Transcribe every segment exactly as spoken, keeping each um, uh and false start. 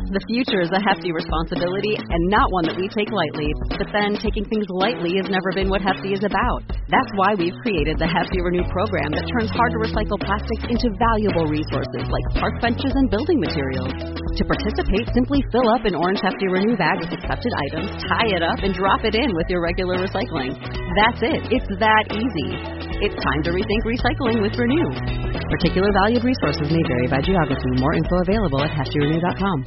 The future is a hefty responsibility and not one that we take lightly. But then taking things lightly has never been what Hefty is about. That's why we've created the Hefty Renew program that turns hard-to-recycle plastics into valuable resources like park benches and building materials. To participate, simply fill up an orange Hefty Renew bag with accepted items, tie it up, and drop it in with your regular recycling. That's it. It's that easy. It's time to rethink recycling with Renew. Particular valued resources may vary by geography. More info available at hefty renew dot com.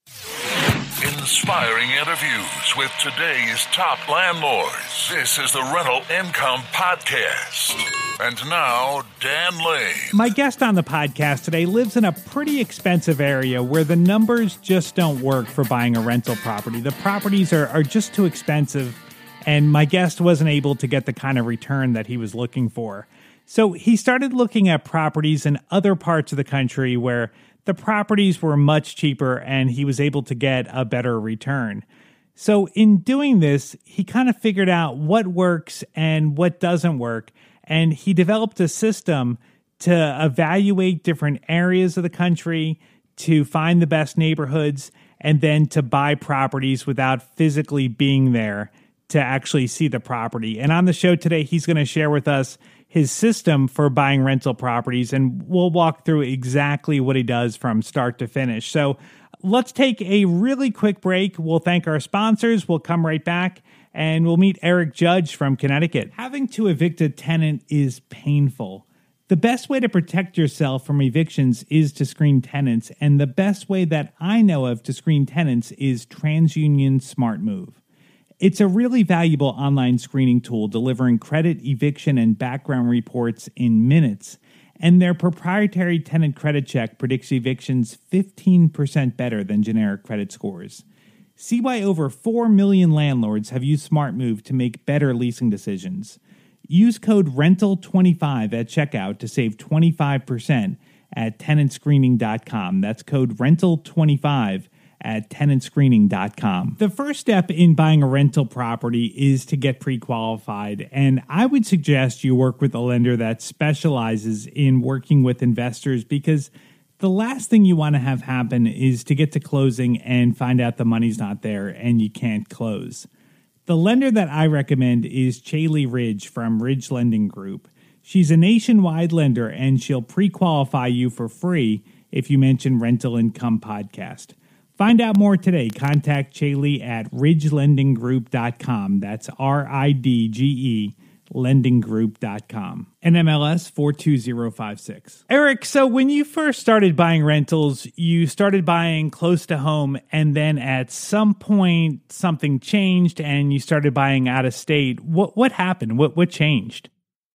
Inspiring interviews with today's top landlords. This is the Rental Income Podcast. And now, Dan Lane. My guest on the podcast today lives in a pretty expensive area where the numbers just don't work for buying a rental property. The properties are, are just too expensive, and my guest wasn't able to get the kind of return that he was looking for. So he started looking at properties in other parts of the country where the properties were much cheaper and he was able to get a better return. So in doing this, he kind of figured out what works and what doesn't work. And he developed a system to evaluate different areas of the country, to find the best neighborhoods, and then to buy properties without physically being there to actually see the property. And on the show today, he's going to share with us his system for buying rental properties, and we'll walk through exactly what he does from start to finish. So let's take a really quick break. We'll thank our sponsors. We'll come right back, and we'll meet Eric Judge from Connecticut. Having to evict a tenant is painful. The best way to protect yourself from evictions is to screen tenants, and the best way that I know of to screen tenants is TransUnion SmartMove. It's a really valuable online screening tool delivering credit, eviction, and background reports in minutes. And their proprietary tenant credit check predicts evictions fifteen percent better than generic credit scores. See why over four million landlords have used SmartMove to make better leasing decisions. Use code rental twenty-five at checkout to save twenty-five percent at tenant screening dot com. That's code rental twenty-five at tenant screening dot com. The first step in buying a rental property is to get pre-qualified, and I would suggest you work with a lender that specializes in working with investors, because the last thing you want to have happen is to get to closing and find out the money's not there and you can't close. The lender that I recommend is Chaley Ridge from Ridge Lending Group. She's a nationwide lender, and she'll pre-qualify you for free if you mention Rental Income Podcast. Find out more today. Contact Chaley at ridge lending group dot com. That's R I D G E lending group dot com. N M L S four two zero five six. Eric, so when you first started buying rentals, you started buying close to home, and then at some point something changed and you started buying out of state. What what happened? What what changed?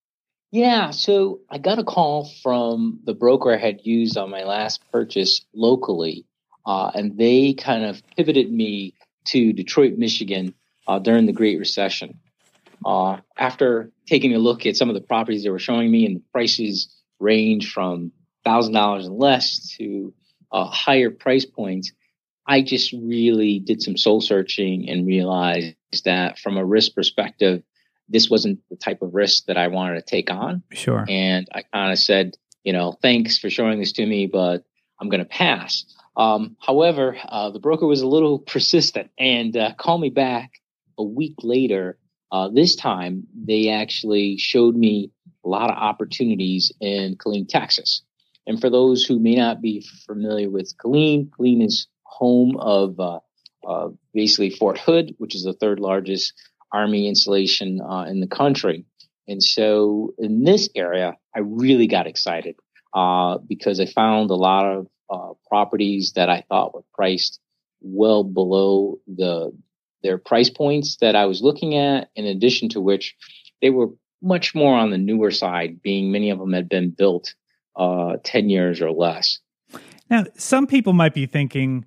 Yeah, so I got a call from the broker I had used on my last purchase locally. Uh, and they kind of pivoted me to Detroit, Michigan uh, during the Great Recession. Uh, after taking a look at some of the properties they were showing me, and the prices range from one thousand dollars and less to uh, higher price points, I just really did some soul searching and realized that from a risk perspective, this wasn't the type of risk that I wanted to take on. Sure. And I kind of said, you know, thanks for showing this to me, but I'm going to pass. Um, however, uh, the broker was a little persistent and uh, called me back a week later. Uh, this time, they actually showed me a lot of opportunities in Killeen, Texas. And for those who may not be familiar with Killeen, Killeen is home of uh, uh, basically Fort Hood, which is the third largest Army installation uh, in the country. And so in this area, I really got excited uh, because I found a lot of Uh, properties that I thought were priced well below the their price points that I was looking at, in addition to which they were much more on the newer side, being many of them had been built uh, ten years or less. Now, some people might be thinking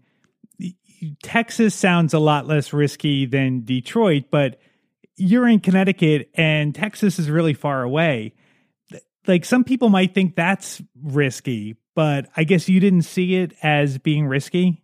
Texas sounds a lot less risky than Detroit, but you're in Connecticut and Texas is really far away. Like, some people might think that's risky, but I guess you didn't see it as being risky?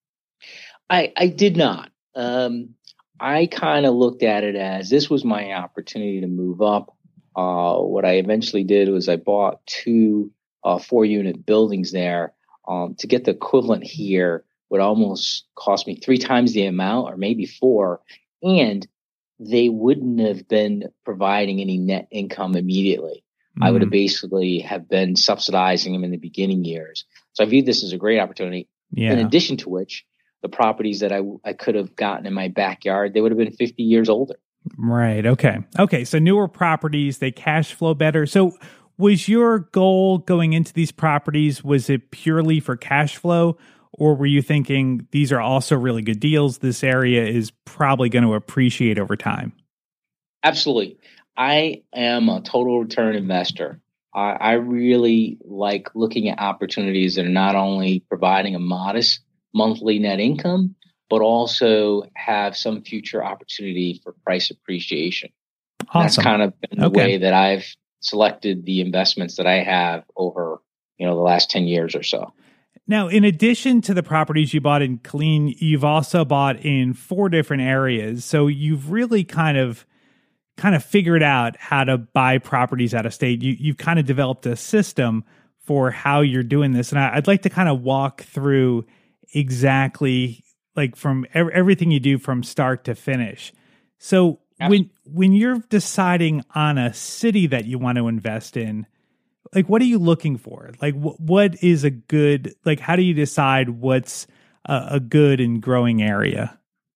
I, I did not. Um, I kind of looked at it as this was my opportunity to move up. Uh, what I eventually did was I bought two uh, four-unit buildings there um, to get the equivalent here would almost cost me three times the amount or maybe four. And they wouldn't have been providing any net income immediately. Mm. I would have basically have been subsidizing them in the beginning years. So I viewed this as a great opportunity. Yeah. In addition to which, the properties that I, I could have gotten in my backyard, they would have been fifty years older. Right. Okay. Okay. So newer properties, they cash flow better. So was your goal going into these properties, was it purely for cash flow? Or were you thinking these are also really good deals? This area is probably going to appreciate over time. Absolutely. I am a total return investor. I, I really like looking at opportunities that are not only providing a modest monthly net income, but also have some future opportunity for price appreciation. Awesome. That's kind of been the okay. way that I've selected the investments that I have over, you know, the last ten years or so. Now, in addition to the properties you bought in Killeen, you've also bought in four different areas. So you've really kind of kind of figured out how to buy properties out of state. You, you've kind of developed a system for how you're doing this. And I, I'd like to kind of walk through exactly like from ev- everything you do from start to finish. So when when you're deciding on a city that you want to invest in, like what are you looking for? Like wh- what is a good, like how do you decide what's a, a good and growing area?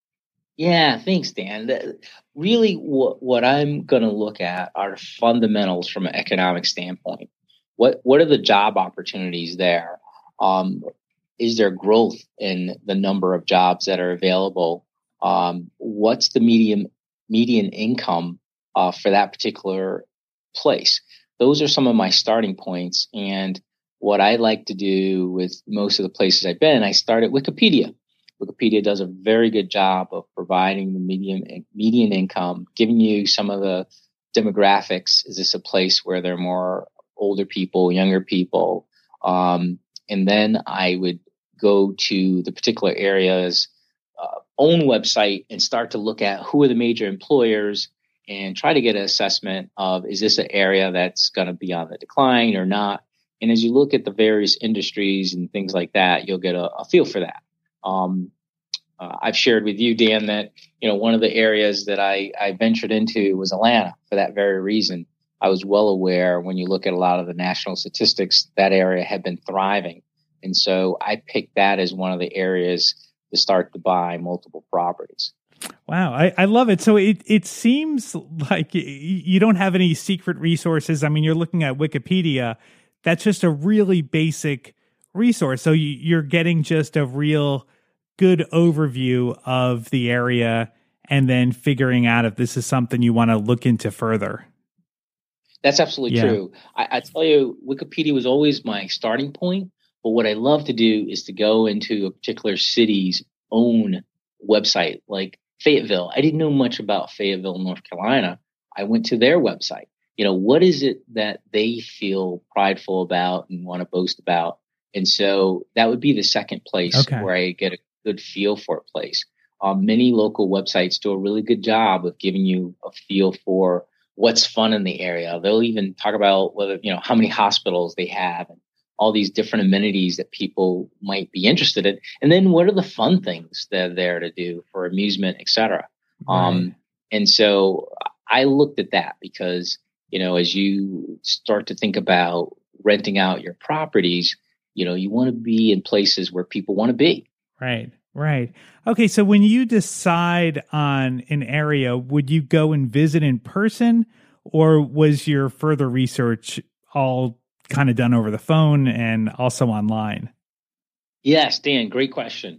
Yeah, thanks, Dan. The, really what, what I'm going to look at are the fundamentals from an economic standpoint. What what are the job opportunities there? Um, is there growth in the number of jobs that are available? Um, what's the median median income uh, for that particular place? Those are some of my starting points. And what I like to do with most of the places I've been, I start at Wikipedia. Wikipedia does a very good job of providing the median median income, giving you some of the demographics. Is this a place where there are more older people, younger people? Um, and then I would go to the particular area's uh, own website and start to look at who are the major employers and try to get an assessment of, is this an area that's going to be on the decline or not? And as you look at the various industries and things like that, you'll get a, a feel for that. Um, uh, I've shared with you, Dan, that, you know, one of the areas that I, I ventured into was Atlanta for that very reason. I was well aware when you look at a lot of the national statistics, that area had been thriving. And so I picked that as one of the areas to start to buy multiple properties. Wow, I, I love it. So it, it seems like you don't have any secret resources. I mean, you're looking at Wikipedia. That's just a really basic resource. So you're getting just a real good overview of the area and then figuring out if this is something you want to look into further. That's absolutely yeah. true. I, I tell you, Wikipedia was always my starting point. But what I love to do is to go into a particular city's own website, like Fayetteville. I didn't know much about Fayetteville, North Carolina. I went to their website. You know, what is it that they feel prideful about and want to boast about? And so that would be the second place okay. where I get a good feel for a place. Um, many local websites do a really good job of giving you a feel for what's fun in the area. They'll even talk about whether, you know, how many hospitals they have and all these different amenities that people might be interested in. And then what are the fun things that are there to do for amusement, et cetera. Right. Um, and so I looked at that because, you know, as you start to think about renting out your properties, you know, you want to be in places where people want to be. Right, right. Okay, so when you decide on an area, would you go and visit in person, or was your further research all kind of done over the phone and also online? Yes, Dan, great question.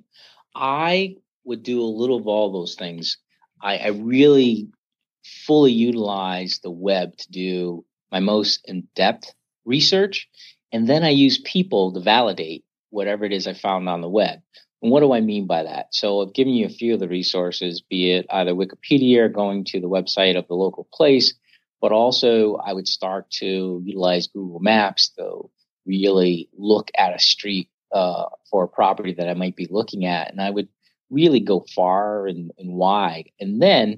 I would do a little of all those things. I, I really fully utilize the web to do my most in-depth research. And then I use people to validate whatever it is I found on the web. And what do I mean by that? So I've given you a few of the resources, be it either Wikipedia or going to the website of the local place. But also, I would start to utilize Google Maps to really look at a street uh, for a property that I might be looking at. And I would really go far and, and wide. And then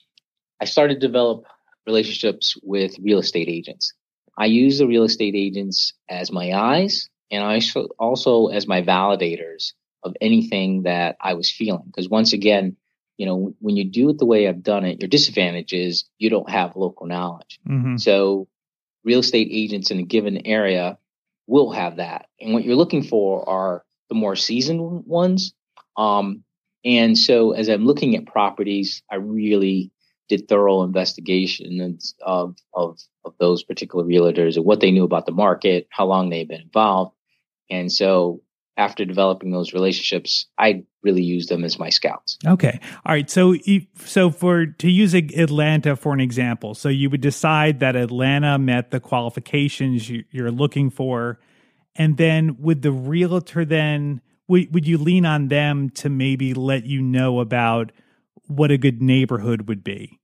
I started to develop relationships with real estate agents. I use the real estate agents as my eyes and I also as my validators of anything that I was feeling. Because once again, you know, when you do it the way I've done it, your disadvantage is you don't have local knowledge. Mm-hmm. So real estate agents in a given area will have that. And what you're looking for are the more seasoned ones. Um, and so as I'm looking at properties, I really did thorough investigation of, of, of those particular realtors and what they knew about the market, how long they've been involved. And so after developing those relationships, I really use them as my scouts. Okay. All right. So, so for, to use Atlanta for an example, so you would decide that Atlanta met the qualifications you're looking for. And then would the realtor then, would, would you lean on them to maybe let you know about what a good neighborhood would be?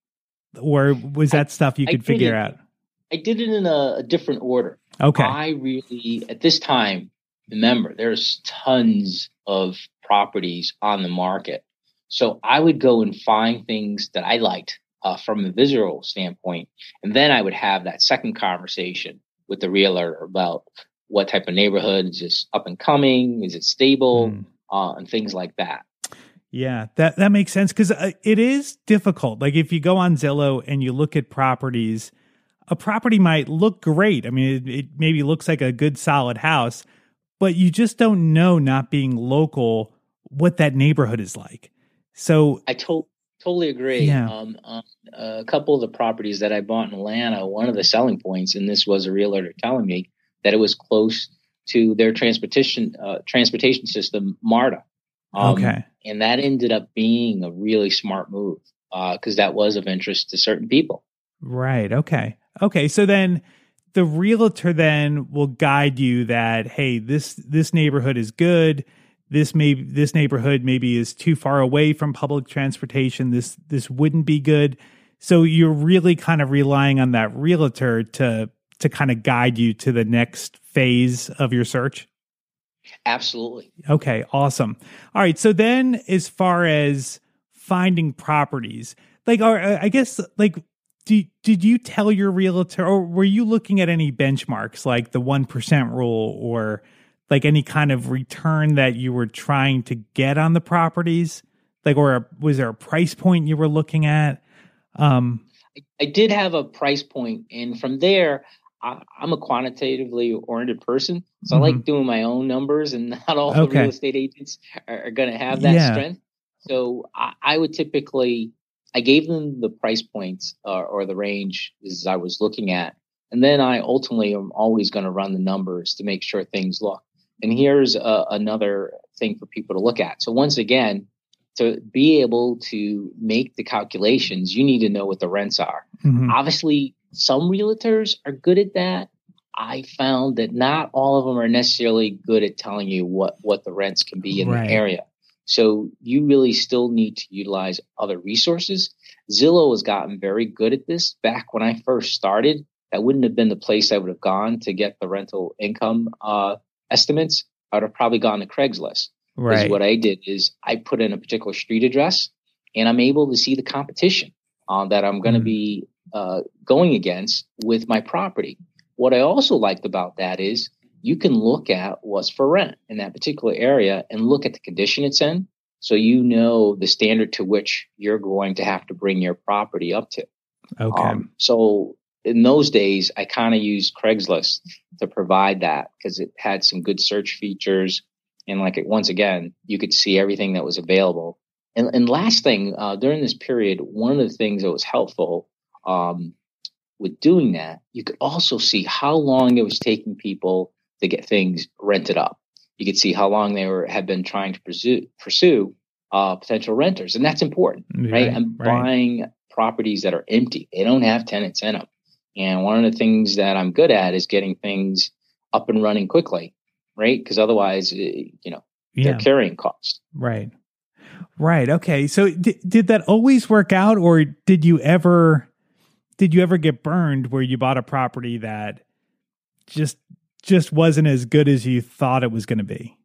Or was that I, stuff you could figure it, out? I did it in a, a different order. Okay. I really, at this time, remember, there's tons of properties on the market. So I would go and find things that I liked uh, from a visual standpoint. And then I would have that second conversation with the realtor about what type of neighborhood is this up and coming? Is it stable? Mm. Uh, and things like that. Yeah, that, that makes sense because uh, it is difficult. Like if you go on Zillow and you look at properties, a property might look great. I mean, it, it maybe looks like a good solid house, but you just don't know, not being local, what that neighborhood is like. So I to- totally agree. Yeah. Um, um, a couple of the properties that I bought in Atlanta, one of the selling points, and this was a realtor telling me that it was close to their transportation uh, transportation system, MARTA. Um, okay. And that ended up being a really smart move because uh, that was of interest to certain people. Right. Okay. Okay. So then the realtor then will guide you that, hey, this this neighborhood is good. This may this neighborhood maybe is too far away from public transportation. This this wouldn't be good. So you're really kind of relying on that realtor to to kind of guide you to the next phase of your search. Absolutely. Okay, awesome. All right, so then as far as finding properties, like, or I guess, like, did, did you tell your realtor, or were you looking at any benchmarks like the one percent rule or like any kind of return that you were trying to get on the properties? Like, or was there a price point you were looking at? Um, I, I did have a price point, and from there, I, I'm a quantitatively oriented person, so mm-hmm. I like doing my own numbers, and not all okay. the real estate agents are, are going to have that yeah. strength. So I, I would typically, I gave them the price points uh, or the range as I was looking at, and then I ultimately am always going to run the numbers to make sure things look. And here's uh, another thing for people to look at. So once again, to be able to make the calculations, you need to know what the rents are. Mm-hmm. Obviously, some realtors are good at that. I found that not all of them are necessarily good at telling you what, what the rents can be in right. the area. So you really still need to utilize other resources. Zillow has gotten very good at this. Back when I first started, that wouldn't have been the place I would have gone to get the rental income uh, estimates. I would have probably gone to Craigslist. Right. Because what I did is I put in a particular street address, and I'm able to see the competition uh, that I'm going to mm. be uh, going against with my property. What I also liked about that is you can look at what's for rent in that particular area and look at the condition it's in, so you know the standard to which you're going to have to bring your property up to. Okay. Um, so in those days, I kind of used Craigslist to provide that because it had some good search features. And like it, once again, you could see everything that was available. And, and last thing, uh, during this period, one of the things that was helpful um, with doing that, you could also see how long it was taking people to get things rented up. You could see how long they were had been trying to pursue, pursue uh, potential renters. And that's important, right? right I'm right. buying properties that are empty. They don't have tenants in them. And one of the things that I'm good at is getting things up and running quickly. Right? Because otherwise, you know, yeah. they're carrying costs. Right. Right. Okay. So d- did that always work out, or did you ever, did you ever get burned where you bought a property that just, just wasn't as good as you thought it was going to be?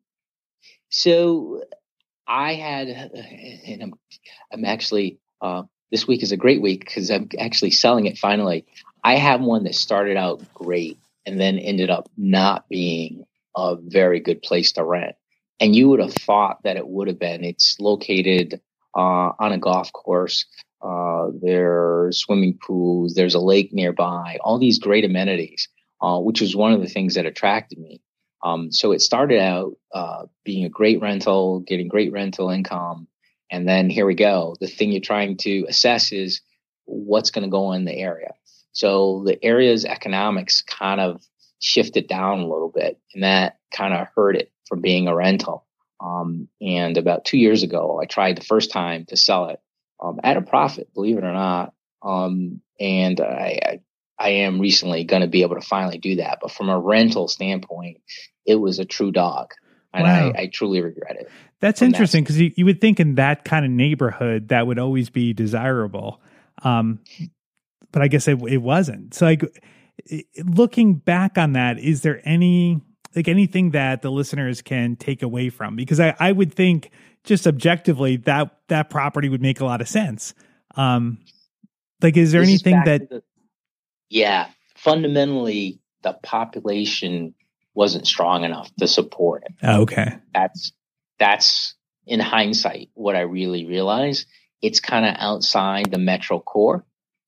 So I had, and I'm, I'm actually, uh, this week is a great week because I'm actually selling it finally. I have one that started out great and then ended up not being a very good place to rent. and you would have thought that it would have been. It's located uh, on a golf course. Uh, there's swimming pools. There's a lake nearby. All these great amenities, uh, which was one of the things that attracted me. Um, so it started out uh, being a great rental, getting great rental income. And then here we go. The thing you're trying to assess is what's going to go in the area. So the area's economics kind of shifted down a little bit, and that kind of hurt it from being a rental. Um, and about two years ago, I tried the first time to sell it um, at a profit, believe it or not. Um, and I, I, I am recently going to be able to finally do that. But from a rental standpoint, it was a true dog. And wow. I, I truly regret it. That's interesting because you, you would think in that kind of neighborhood that would always be desirable. Um, but I guess it, it wasn't. So like looking back on that, is there any, like anything that the listeners can take away from? Because I, I would think just objectively that that property would make a lot of sense. Um, like, is there this anything is that... The, yeah, fundamentally the population wasn't strong enough to support it. Oh, okay. That's, that's in hindsight, what I really realized. It's kind of outside the metro core.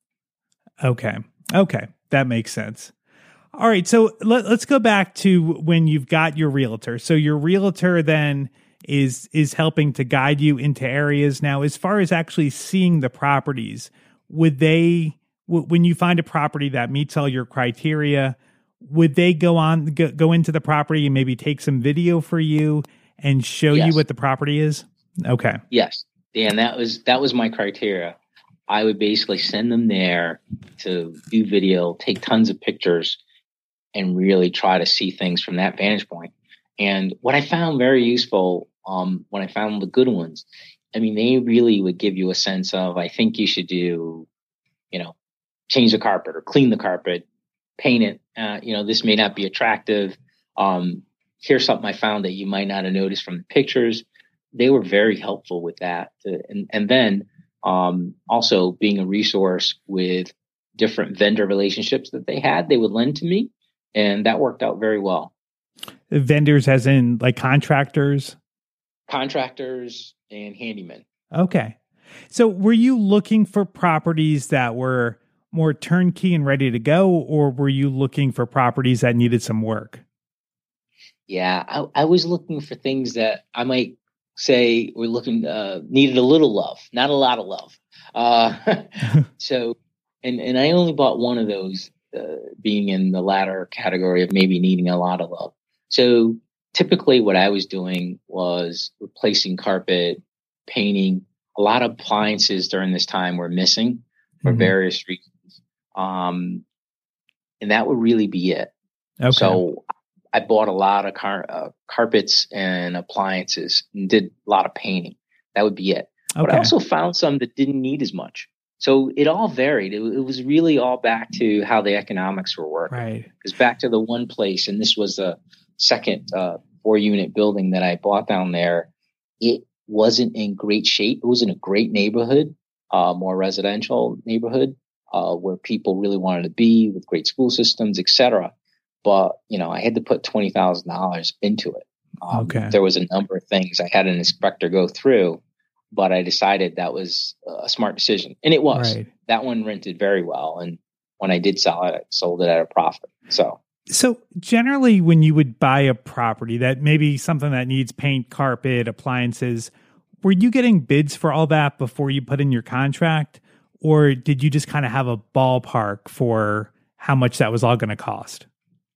Okay. Okay. That makes sense. All right. So let, let's go back to when you've got your realtor. So your realtor then is, is helping to guide you into areas. Now, as far as actually seeing the properties, would they, w- when you find a property that meets all your criteria, would they go on, go, go into the property and maybe take some video for you and show yes. you what the property is? Okay. Yes. Dan, that was, that was my criteria. I would basically send them there to do video, take tons of pictures, and really try to see things from that vantage point. And what I found very useful, um, when I found the good ones, I mean, they really would give you a sense of, I think you should do, you know, change the carpet or clean the carpet, paint it. Uh, you know, this may not be attractive. Um, here's something I found that you might not have noticed from the pictures. They were very helpful with that. And, and then um, also being a resource with different vendor relationships that they had, they would lend to me. And that worked out very well. Vendors as in like contractors? Contractors and handymen. Okay. So were you looking for properties that were more turnkey and ready to go, or were you looking for properties that needed some work? Yeah, I, I was looking for things that I might say were looking, uh, needed a little love, not a lot of love. Uh, so, and, and I only bought one of those. Uh, being in the latter category of maybe needing a lot of love. So typically what I was doing was replacing carpet, painting. A lot of appliances during this time were missing for mm-hmm. various reasons. Um, and that would really be it. Okay. So I bought a lot of car- uh, carpets and appliances and did a lot of painting. That would be it. Okay. But I also found some that didn't need as much. So it all varied. It, it was really all back to how the economics were working. Right. Because back to the one place, and this was a second uh, four-unit building that I bought down there. It wasn't in great shape. It was in a great neighborhood, uh, more residential neighborhood, uh, where people really wanted to be with great school systems, et cetera. But, you know, I had to put twenty thousand dollars into it. Um, okay. There was a number of things I had an inspector go through. But I decided that was a smart decision. And it was. Right. That one rented very well. And when I did sell it, I sold it at a profit. So so generally when you would buy a property that maybe something that needs paint, carpet, appliances, were you getting bids for all that before you put in your contract? Or did you just kind of have a ballpark for how much that was all going to cost?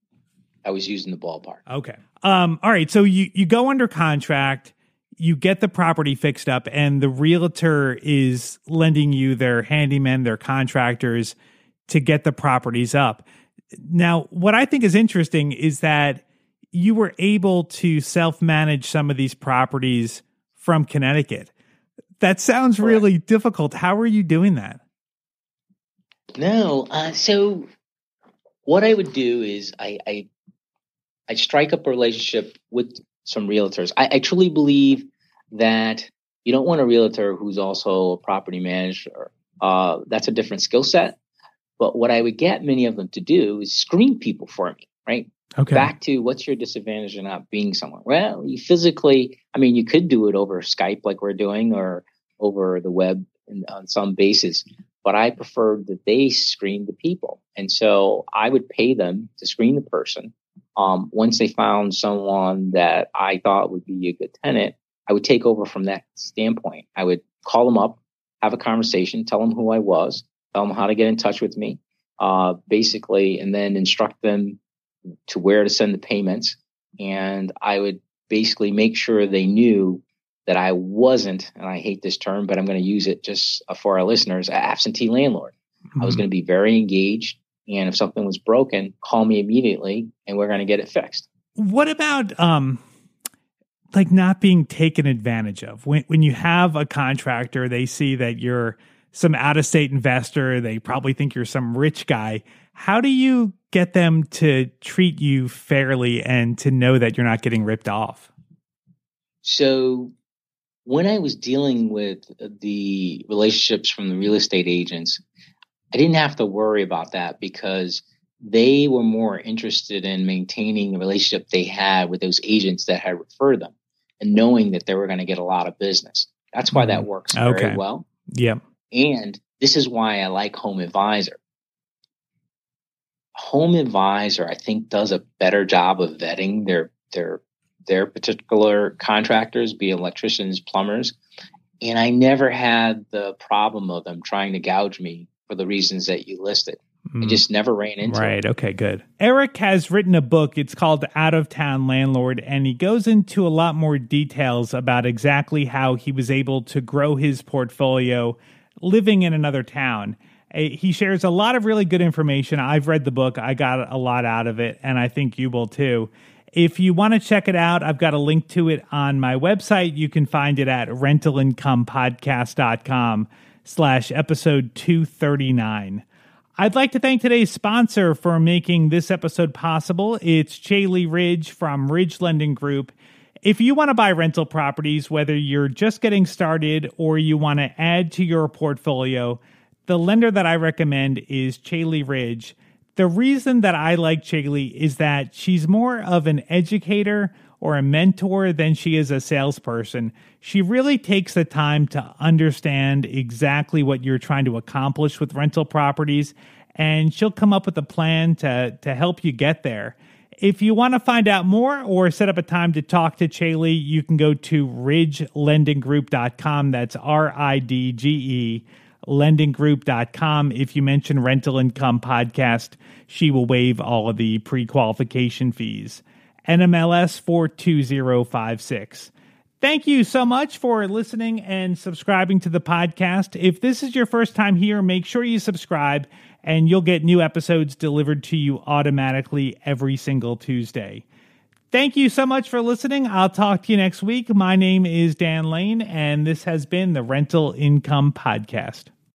I was using the ballpark. Okay. Um, all right. So you, you go under contract. You get the property fixed up, and the realtor is lending you their handymen, their contractors to get the properties up. Now, what I think is interesting is that you were able to self-manage some of these properties from Connecticut. That sounds Correct. Really difficult. How are you doing that? No. Uh, so what I would do is I, I, I strike up a relationship with some realtors. I, I truly believe that you don't want a realtor who's also a property manager. Uh, that's a different skill set. But what I would get many of them to do is screen people for me, right? Okay. Back to what's your disadvantage of not being somewhere? Well, you physically, I mean, you could do it over Skype like we're doing or over the web in, on some basis, but I preferred that they screen the people. And so I would pay them to screen the person. Um, once they found someone that I thought would be a good tenant, I would take over from that standpoint. I would call them up, have a conversation, tell them who I was, tell them how to get in touch with me, uh, basically, and then instruct them to where to send the payments. And I would basically make sure they knew that I wasn't, and I hate this term, but I'm going to use it just for our listeners, an absentee landlord. Mm-hmm. I was going to be very engaged. And if something was broken, call me immediately and we're going to get it fixed. What about, um, like not being taken advantage of? When when you have a contractor, they see that you're some out-of-state investor, they probably think you're some rich guy. How do you get them to treat you fairly and to know that you're not getting ripped off? So when I was dealing with the relationships from the real estate agents, I didn't have to worry about that because they were more interested in maintaining the relationship they had with those agents that had referred them and knowing that they were going to get a lot of business. That's why that works okay. very well. Yep. And this is why I like Home Advisor. Home Advisor, I think, does a better job of vetting their their their particular contractors, be it electricians, plumbers. And I never had the problem of them trying to gouge me for the reasons that you listed. I just never ran into right. it. Okay, good. Eric has written a book. It's called Out of Town Landlord, and he goes into a lot more details about exactly how he was able to grow his portfolio living in another town. He shares a lot of really good information. I've read the book. I got a lot out of it, and I think you will too. If you want to check it out, I've got a link to it on my website. You can find it at rentalincomepodcast.com slash episode 239. I'd like to thank today's sponsor for making this episode possible. It's Chaley Ridge from Ridge Lending Group. If you want to buy rental properties, whether you're just getting started or you want to add to your portfolio, the lender that I recommend is Chaley Ridge. The reason that I like Chaley is that she's more of an educator or a mentor than she is a salesperson. She really takes the time to understand exactly what you're trying to accomplish with rental properties, and she'll come up with a plan to, to help you get there. If you want to find out more or set up a time to talk to Chaley, you can go to ridge lending group dot com. That's R I D G E, lending group dot com. If you mention Rental Income Podcast, she will waive all of the pre-qualification fees. N M L S four two zero five six. Thank you so much for listening and subscribing to the podcast. If this is your first time here, make sure you subscribe and you'll get new episodes delivered to you automatically every single Tuesday. Thank you so much for listening. I'll talk to you next week. My name is Dan Lane, and this has been the Rental Income Podcast.